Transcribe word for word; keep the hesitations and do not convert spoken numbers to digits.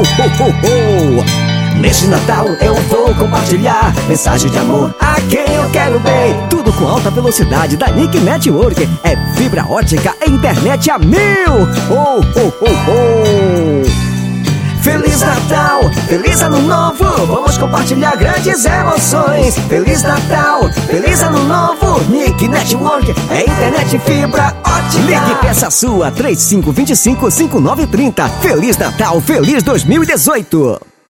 ho, ho, ho. Neste Natal eu vou compartilhar mensagem de amor a quem eu quero bem. Tudo com alta velocidade da Nick Network. É fibra ótica e internet a mil. Oh, oh, oh, oh. Feliz Natal, feliz Ano Novo. Vamos compartilhar grandes emoções. Feliz Natal, feliz Ano Novo. Nick Network é internet fibra ótica. Ligue e peça a sua três cinco dois cinco, cinco nove três zero. Feliz Natal, feliz dois mil e dezoito.